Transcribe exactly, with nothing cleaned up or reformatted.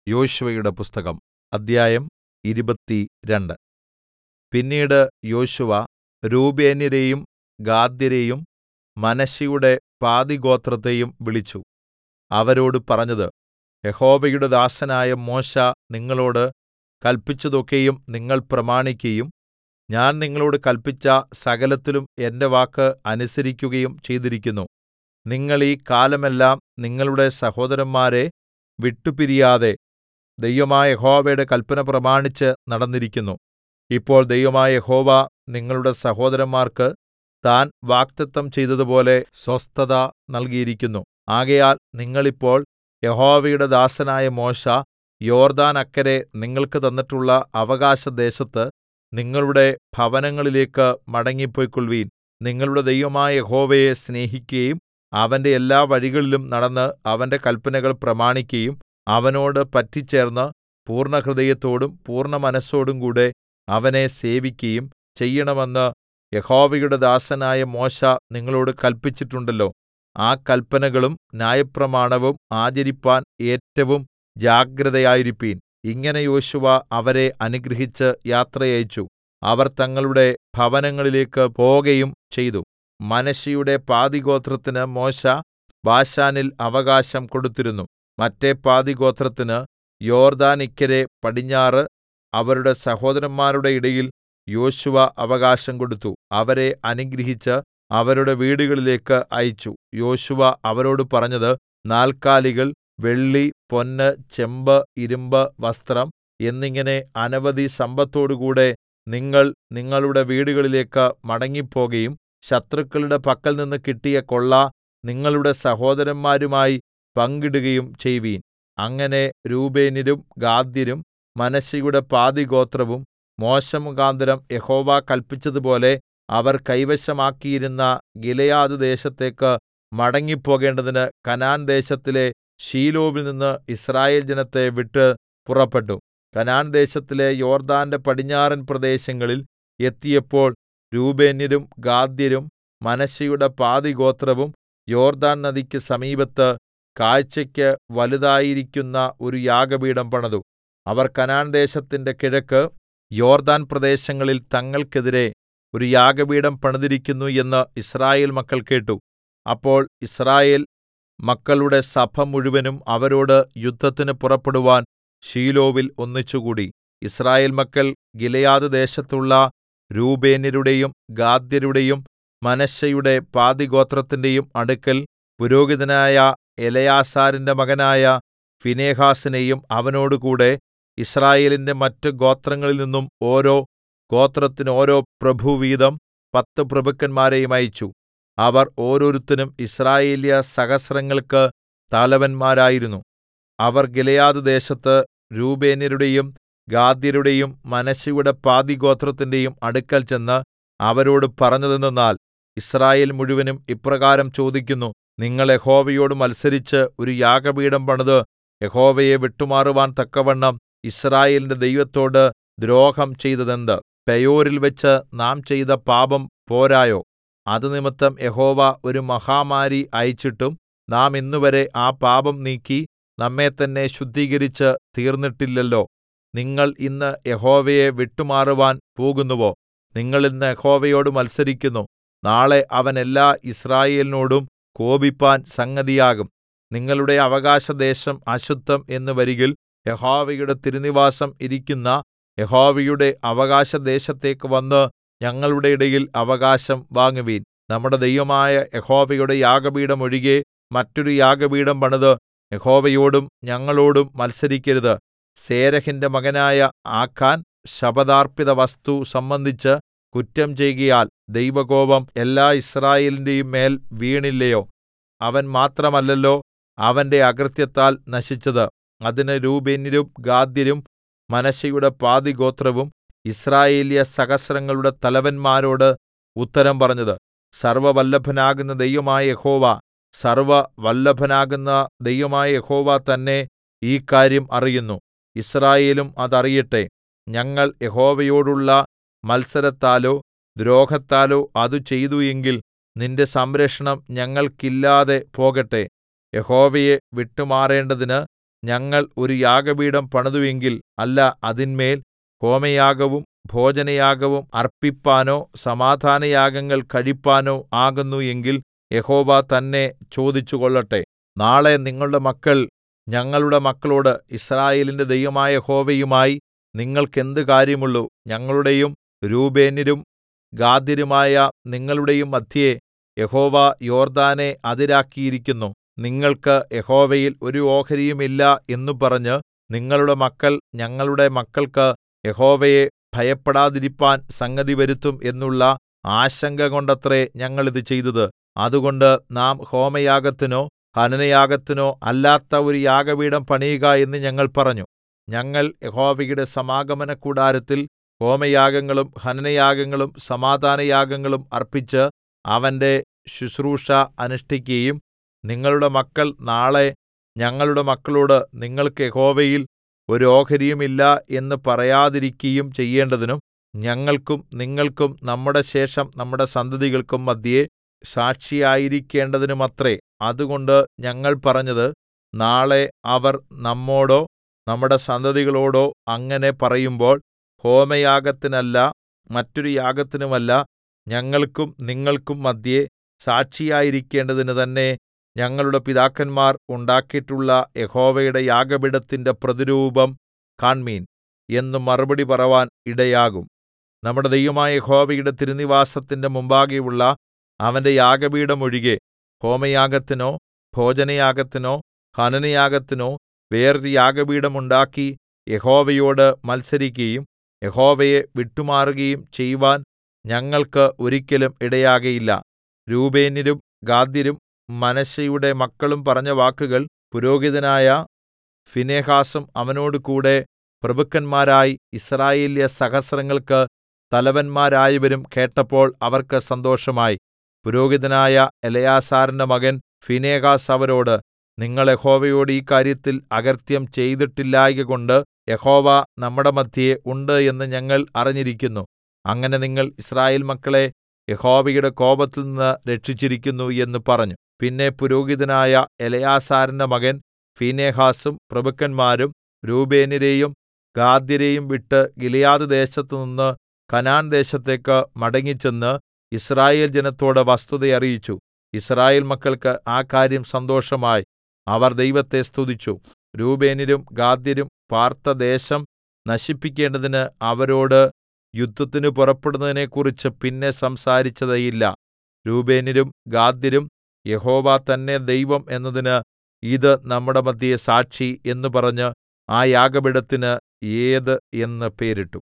യോശുവയുടെ പുസ്തകം അദ്ധ്യായം ഇരുപത്തിരണ്ട്. പിന്നീട് യോശുവ രൂബേന്യരെയും ഗാദ്യരെയും മനശ്ശെയുടെ പാതിഗോത്രത്തെയും വിളിച്ചു അവരോട് പറഞ്ഞത്, യഹോവയുടെ ദാസനായ മോശെ നിങ്ങളോട് കല്പിച്ചതൊക്കെയും നിങ്ങൾ പ്രമാണിക്കയും ഞാൻ നിങ്ങളോട് കല്പിച്ച സകലത്തിലും എന്റെ വാക്ക് അനുസരിക്കുകയും ചെയ്തിരിക്കുന്നു. നിങ്ങൾ ഈ കാലമെല്ലാം നിങ്ങളുടെ സഹോദരന്മാരെ വിട്ടുപിരിയാതെ ദൈവമായ യഹോവയുടെ കല്പന പ്രമാണിച്ച് നടന്നിരിക്കുന്നു. ഇപ്പോൾ ദൈവമായ യഹോവ നിങ്ങളുടെ സഹോദരന്മാർക്ക് താൻ വാഗ്ദത്തം ചെയ്തതുപോലെ സ്വസ്ഥത നൽകിയിരിക്കുന്നു. ആകയാൽ നിങ്ങൾ ഇപ്പോൾ യഹോവയുടെ ദാസനായ മോശെ യോർദ്ദാൻ അക്കരെ നിങ്ങൾക്ക് തന്നിട്ടുള്ള അവകാശദേശത്ത് നിങ്ങളുടെ ഭവനങ്ങളിലേക്ക് മടങ്ങിപ്പൊയ്ക്കൊൾവിൻ. നിങ്ങളുടെ ദൈവമായ യഹോവയെ സ്നേഹിക്കയും അവന്റെ എല്ലാ വഴികളിലും നടന്ന് അവന്റെ കല്പനകൾ പ്രമാണിക്കയും അവനോട് പറ്റിച്ചേർന്ന് പൂർണ്ണഹൃദയത്തോടും പൂർണ്ണമനസ്സോടുംകൂടെ അവനെ സേവിക്കയും ചെയ്യണമെന്ന് യഹോവയുടെ ദാസനായ മോശെ നിങ്ങളോട് കല്പിച്ചിട്ടുണ്ടല്ലോ. ആ കല്പനകളും ന്യായപ്രമാണവും ആചരിപ്പാൻ ഏറ്റവും ജാഗ്രതയായിരിപ്പിൻ. ഇങ്ങനെ യോശുവ അവരെ അനുഗ്രഹിച്ച് യാത്രയയച്ചു. അവർ തങ്ങളുടെ ഭവനങ്ങളിലേക്ക് പോകയും ചെയ്തു. മനശ്ശെയുടെ പാതിഗോത്രത്തിന് മോശെ ബാശാനിൽ അവകാശം കൊടുത്തിരുന്നു. മറ്റെ പാതിഗോത്രത്തിന് യോർദ്ദാനിക്കരെ പടിഞ്ഞാറ് അവരുടെ സഹോദരന്മാരുടെ ഇടയിൽ യോശുവ അവകാശം കൊടുത്തു. അവരെ അനുഗ്രഹിച്ച് അവരുടെ വീടുകളിലേക്ക് അയച്ചു. യോശുവ അവരോട് പറഞ്ഞത്, നാൽക്കാലികൾ, വെള്ളി, പൊന്ന്, ചെമ്പ്, ഇരുമ്പ്, വസ്ത്രം എന്നിങ്ങനെ അനവധി സമ്പത്തോടുകൂടെ നിങ്ങൾ നിങ്ങളുടെ വീടുകളിലേക്ക് മടങ്ങിപ്പോകയും ശത്രുക്കളുടെ പക്കൽനിന്ന് കിട്ടിയ കൊള്ള നിങ്ങളുടെ സഹോദരന്മാരുമായി പങ്കിടുകയും ചെയ്‌വിൻ. അങ്ങനെ രൂബേന്യരും ഗാദ്യരും മനശ്ശെയുടെ പാതിഗോത്രവും മോശെ മുഖാന്തരം യഹോവ കല്പിച്ചതുപോലെ അവർ കൈവശമാക്കിയിരുന്ന ഗിലെയാദ് ദേശത്തേക്ക് മടങ്ങിപ്പോകേണ്ടതിന് കനാൻദേശത്തിലെ ശീലോവിൽനിന്ന് യിസ്രായേൽ ജനത്തെ വിട്ട് പുറപ്പെട്ടു. കനാൻദേശത്തിലെ യോർദ്ദാന്റെ പടിഞ്ഞാറൻ പ്രദേശങ്ങളിൽ എത്തിയപ്പോൾ രൂബേന്യരും ഗാദ്യരും മനശ്ശെയുടെ പാതിഗോത്രവും യോർദ്ദാൻ നദിക്ക് സമീപത്ത് കാഴ്ചയ്ക്ക് വലുതായിരിക്കുന്ന ഒരു യാഗപീഠം പണിതു. അവർ കനാൻദേശത്തിന്റെ കിഴക്ക് യോർദ്ദാൻ പ്രദേശങ്ങളിൽ തങ്ങൾക്കെതിരെ ഒരു യാഗപീഠം പണിതിരിക്കുന്നു എന്ന് യിസ്രായേൽ മക്കൾ കേട്ടു. അപ്പോൾ യിസ്രായേൽ മക്കളുടെ സഭ മുഴുവനും അവരോട് യുദ്ധത്തിന് പുറപ്പെടുവാൻ ശീലോവിൽ ഒന്നിച്ചുകൂടി. യിസ്രായേൽ മക്കൾ ഗിലെയാദ് ദേശത്തുള്ള രൂബേന്യരുടെയും ഗാദ്യരുടെയും മനശ്ശെയുടെ പാതിഗോത്രത്തിന്റെയും അടുക്കൽ പുരോഹിതനായ എലെയാസാരിന്റെ മകനായ ഫീനെഹാസിനെയും അവനോടുകൂടെ യിസ്രായേലിന്റെ മറ്റ് ഗോത്രങ്ങളിൽ നിന്നും ഓരോ ഗോത്രത്തിന് ഓരോ പ്രഭു വീതം പത്ത് പ്രഭുക്കന്മാരെയും അയച്ചു. അവർ ഓരോരുത്തനും യിസ്രായേല്യ സഹസ്രങ്ങൾക്ക് തലവന്മാരായിരുന്നു. അവർ ഗിലെയാദ് ദേശത്ത് രൂബേന്യരുടെയും ഗാദ്യരുടെയും മനശ്ശെയുടെ പാതിഗോത്രത്തിന്റെയും അടുക്കൽ ചെന്ന് അവരോട് പറഞ്ഞതെന്തെന്നാൽ, യിസ്രായേൽ മുഴുവനും ഇപ്രകാരം ചോദിക്കുന്നു, നിങ്ങൾ യഹോവയോട് മത്സരിച്ച് ഒരു യാഗപീഠം പണിത് യഹോവയെ വിട്ടുമാറുവാൻ തക്കവണ്ണം യിസ്രായേലിന്റെ ദൈവത്തോട് ദ്രോഹം ചെയ്തതെന്ത്? പെയോരിൽ വെച്ച് നാം ചെയ്ത പാപം പോരായോ? അത് നിമിത്തം യഹോവ ഒരു മഹാമാരി അയച്ചിട്ടും നാം ഇന്നുവരെ ആ പാപം നീക്കി നമ്മെത്തന്നെ ശുദ്ധീകരിച്ച് തീർന്നിട്ടില്ലല്ലോ. നിങ്ങൾ ഇന്ന് യഹോവയെ വിട്ടുമാറുവാൻ പോകുന്നുവോ? നിങ്ങൾ ഇന്ന് യഹോവയോട് മത്സരിക്കുന്നു. നാളെ അവൻ എല്ലാ യിസ്രായേലിനോടും കോപിപ്പാൻ സംഗതിയാകും. നിങ്ങളുടെ അവകാശദേശം അശുദ്ധം എന്ന് വരികിൽ യഹോവയുടെ തിരുനിവാസം ഇരിക്കുന്ന യഹോവയുടെ അവകാശദേശത്തേക്ക് വന്ന് ഞങ്ങളുടെ ഇടയിൽ അവകാശം വാങ്ങുവിൻ. നമ്മുടെ ദൈവമായ യഹോവയുടെ യാഗപീഠം ഒഴികെ മറ്റൊരു യാഗപീഠം പണിത് യഹോവയോടും ഞങ്ങളോടും മത്സരിക്കരുത്. സേരഹിന്റെ മകനായ ആഖാൻ ശപഥാർപ്പിത വസ്തു സംബന്ധിച്ച് കുറ്റം ചെയ്കയാൽ ദൈവകോപം എല്ലാ യിസ്രായേലിന്റെയും മേൽ വീണില്ലയോ? അവൻ മാത്രമല്ലല്ലോ അവന്റെ അകൃത്യത്താൽ നശിച്ചത്. അതിന് രൂബേന്യരും ഗാദ്യരും മനശ്ശെയുടെ പാതിഗോത്രവും യിസ്രായേല്യ സഹസ്രങ്ങളുടെ തലവന്മാരോട് ഉത്തരം പറഞ്ഞത്, സർവ്വവല്ലഭനാകുന്ന ദൈവമായ യഹോവ, സർവ്വവല്ലഭനാകുന്ന ദൈവമായ യഹോവ തന്നെ ഈ കാര്യം അറിയുന്നു. യിസ്രായേലും അതറിയട്ടെ. ഞങ്ങൾ യഹോവയോടുള്ള മത്സരത്താലോ ദ്രോഹത്താലോ അത് ചെയ്തു എങ്കിൽ നിന്റെ സംരക്ഷണം ഞങ്ങൾക്കില്ലാതെ പോകട്ടെ. യഹോവയെ വിട്ടുമാറേണ്ടതിന് ഞങ്ങൾ ഒരു യാഗപീഠം പണിതു എങ്കിൽ അല്ല അതിന്മേൽ ഹോമയാഗവും ഭോജനയാഗവും അർപ്പിപ്പാനോ സമാധാനയാഗങ്ങൾ കഴിപ്പാനോ ആകുന്നു എങ്കിൽ യഹോവ തന്നെ ചോദിച്ചുകൊള്ളട്ടെ. നാളെ നിങ്ങളുടെ മക്കൾ ഞങ്ങളുടെ മക്കളോട് യിസ്രായേലിന്റെ ദൈവമായ യഹോവയുമായി നിങ്ങൾക്ക് എന്ത് കാര്യമുള്ളു? ഞങ്ങളുടെയും രൂബേന്യരും ഗാദ്യരുമായ നിങ്ങളുടെയും മദ്ധ്യേ യഹോവ യോർദ്ദാനെ അതിരാക്കിയിരിക്കുന്നു. നിങ്ങൾക്ക് യഹോവയിൽ ഒരു ഓഹരിയും ഇല്ല എന്നു പറഞ്ഞ് നിങ്ങളുടെ മക്കൾ ഞങ്ങളുടെ മക്കൾക്ക് യഹോവയെ ഭയപ്പെടാതിരിപ്പാൻ സംഗതി വരുത്തും എന്നുള്ള ആശങ്ക കൊണ്ടത്രേ ഞങ്ങൾ ഇത് ചെയ്തത്. അതുകൊണ്ട് നാം ഹോമയാഗത്തിനോ ഹനനയാഗത്തിനോ അല്ലാത്ത ഒരു യാഗപീഠം പണിയുക എന്ന് ഞങ്ങൾ പറഞ്ഞു. ഞങ്ങൾ യഹോവയുടെ സമാഗമനകൂടാരത്തിൽ ഹോമയാഗങ്ങളും ഹനനയാഗങ്ങളും സമാധാനയാഗങ്ങളും അർപ്പിച്ച് അവന്റെ ശുശ്രൂഷ അനുഷ്ഠിക്കയും നിങ്ങളുടെ മക്കൾ നാളെ ഞങ്ങളുടെ മക്കളോട് നിങ്ങൾക്ക് യഹോവയിൽ ഒരു ഓഹരിയും ഇല്ല എന്ന് പറയാതിരിക്കയും ചെയ്യേണ്ടതിനും ഞങ്ങൾക്കും നിങ്ങൾക്കും നമ്മുടെ ശേഷം നമ്മുടെ സന്തതികൾക്കും മദ്ധ്യേ സാക്ഷിയായിരിക്കേണ്ടതിനുമത്രേ. അതുകൊണ്ട് ഞങ്ങൾ പറഞ്ഞത്, നാളെ അവർ നമ്മോടോ നമ്മുടെ സന്തതികളോടോ അങ്ങനെ പറയുമ്പോൾ ഹോമയാഗത്തിനല്ല മറ്റൊരു യാഗത്തിനുമല്ല ഞങ്ങൾക്കും നിങ്ങൾക്കും മദ്ധ്യേ സാക്ഷിയായിരിക്കേണ്ടതിന് തന്നെ ഞങ്ങളുടെ പിതാക്കന്മാർ ഉണ്ടാക്കിയിട്ടുള്ള യഹോവയുടെ യാഗപീഠത്തിന്റെ പ്രതിരൂപം കാണ്മീൻ എന്ന് മറുപടി പറവാൻ ഇടയാകും. നമ്മുടെ ദൈവമായ യഹോവയുടെ തിരുനിവാസത്തിന്റെ മുമ്പാകെയുള്ള അവന്റെ യാഗപീഠം ഒഴികെ ഹോമയാഗത്തിനോ ഭോജനയാഗത്തിനോ ഹനനയാഗത്തിനോ വേറൊരു യാഗപീഠം ഉണ്ടാക്കി യഹോവയോട് മത്സരിക്കയും യഹോവയെ വിട്ടുമാറുകയും ചെയ്‌വാൻ ഞങ്ങൾക്ക് ഒരിക്കലും ഇടയാകയില്ല. രൂബേന്യരും ഗാദ്യരും മനശ്ശെയുടെ മക്കളും പറഞ്ഞ വാക്കുകൾ പുരോഹിതനായ ഫീനെഹാസും അവനോടുകൂടെ പ്രഭുക്കന്മാരായി യിസ്രായേല്യ സഹസ്രങ്ങൾക്ക് തലവന്മാരായവരും കേട്ടപ്പോൾ അവർക്ക് സന്തോഷമായി. പുരോഹിതനായ എലെയാസാരിന്റെ മകൻ ഫീനെഹാസ് അവരോട്, നിങ്ങൾ യഹോവയോട് ഈ കാര്യത്തിൽ അകൃത്യം ചെയ്തിട്ടില്ലായ്കകൊണ്ട് യഹോവ നമ്മുടെ മദ്ധ്യേ ഉണ്ട് എന്ന് ഞങ്ങൾ അറിഞ്ഞിരിക്കുന്നു. അങ്ങനെ നിങ്ങൾ യിസ്രായേൽ മക്കളെ യഹോവയുടെ കോപത്തിൽനിന്ന് രക്ഷിച്ചിരിക്കുന്നു എന്ന് പറഞ്ഞു. പിന്നെ പുരോഹിതനായ എലെയാസാരിന്റെ മകൻ ഫീനെഹാസും പ്രഭുക്കന്മാരും രൂബേന്യരെയും ഗാദ്യരെയും വിട്ട് ഗിലെയാദ് ദേശത്തുനിന്ന് കനാൻ ദേശത്തേക്ക് മടങ്ങിച്ചെന്ന് യിസ്രായേൽ ജനത്തോട് വസ്തുത അറിയിച്ചു. യിസ്രായേൽ മക്കൾക്ക് ആ കാര്യം സന്തോഷമായി. അവർ ദൈവത്തെ സ്തുതിച്ചു. രൂബേന്യരും ഗാദ്യരും പാർത്ത ദേശം നശിപ്പിക്കേണ്ടതിന് അവരോട് യുദ്ധത്തിന് പുറപ്പെടുന്നതിനെക്കുറിച്ച് പിന്നെ സംസാരിച്ചതേയില്ല. രൂബേന്യരും ഗാദ്യരും യഹോവ തന്നെ ദൈവം എന്നതിന് ഇത് നമ്മുടെ മദ്ധ്യേ സാക്ഷി എന്ന് പറഞ്ഞ് ആ യാഗപീഠത്തിന് ഏത് എന്ന് പേരിട്ടു.